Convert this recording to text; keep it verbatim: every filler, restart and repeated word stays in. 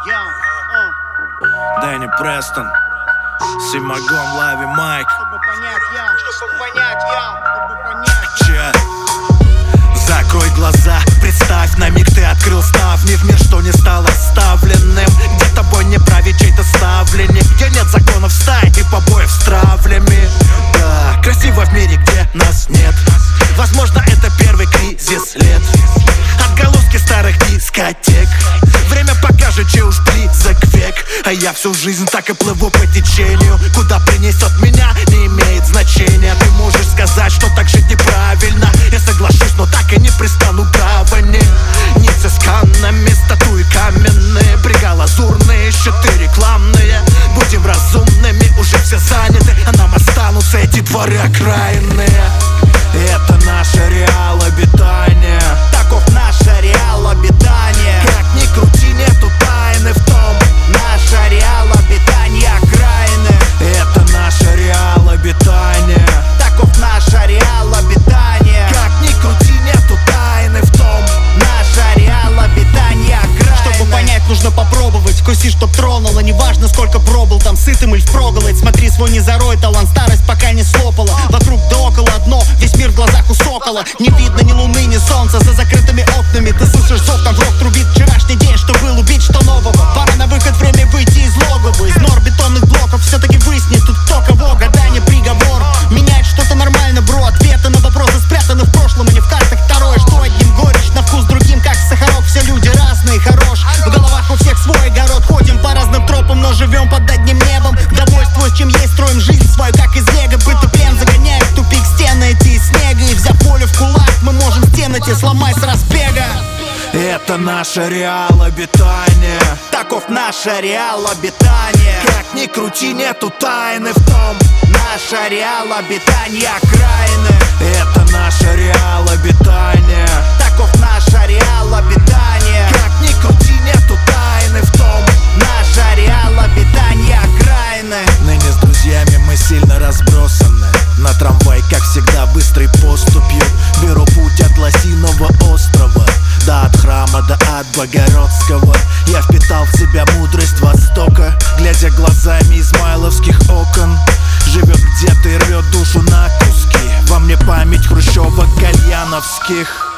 Дэнни Престон, Симагон, Лави Майк. Че? Закрой глаза, представь, на миг ты открыл ставни в мир, что не стал оставленным. Где тобой не правит чей-то ставленник, где нет законов стай и побоев с травлями. Да, красиво в мире, где нас нет. Возможно, это первый кризис лет. Отголоски старых дискотек. Время покажет, чей уж близок век. А я всю жизнь так и плыву по течению. Куда принесет меня, не имеет значения. Ты можешь сказать, что так жить неправильно. Я соглашусь, но так и не пристану к гавани. Ницы с каннами, статуи каменные, брига лазурные, щиты рекламные. Будем разумными, уже все заняты, а нам останутся эти дворы окраинные. Это наше реал обитания. Таков наш ареал обитания. Как ни крути, нету тайны в том. Наш ареал обитания окраины. Это наше реал обитания. Таков наш ареал обитания. Как ни крути, нету тайны в том. Наш ареал обитания окраины. Чтобы понять, нужно попробовать. Вкуси, чтоб тронуло. Неважно, сколько пробыл там, сытым или впроголодь. Смотри, свой не зарой, талант, старость пока не слопала. Вокруг да около одно, весь мир в глазах у сокола. Не видно ни луны, ни солнца за закрытыми окнами. Ты слышишь зов, там в рог трубит. Вчерашний день, что был, убить, что нового. Пора на выход, время выйти из логова. Из нор бетонных блоков все-таки выяснит тут кто кого. Гадание, приговор. Менять что-то нормально, бро. Ответы на вопросы спрятаны в прошлом, а не в картах второе. Что одним горечь, на вкус другим, как сахарок. Все люди разные, хорош. В головах у всех свой огород. Ходим по разным тропам, но живем под одним небом. Довольствуясь, чем есть, строим жизнь свою, как из лего. Быт и плен загоняют в тупик стены эти из снега. И взяв волю в кулак, мы можем стены те сломать с разбега. Это наше реал обитания. Таков наш ареал обитания. Как ни крути, нету тайны в том. Наш ареал обитания окраины. Это наше реал обитания. Таков наш ареал обитания. Как ни крути, нету тайны в том. Наш ареал обитания окраины. Ныне с друзьями мы сильно разбросаны. На трамвай, как всегда, быстрой поступью беру путь от Лосиного острова да от храма, да от Богородского. Я впитал в себя мудрость Востока, глядя глазами измайловских окон. Живет где-то и рвет душу на куски. Во мне память хрущевок кальяновских.